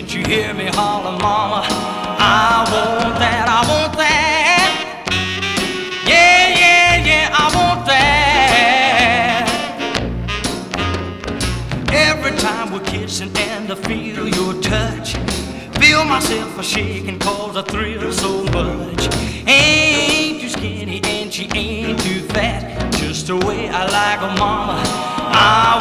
Can't you hear me holler, mama? I want that, I want that. Yeah, yeah, yeah, I want that. Every time we're kissing and I feel your touch, feel myself a shaking cause I thrill so much. Ain't too skinny and she ain't too fat, just the way I like her, mama. I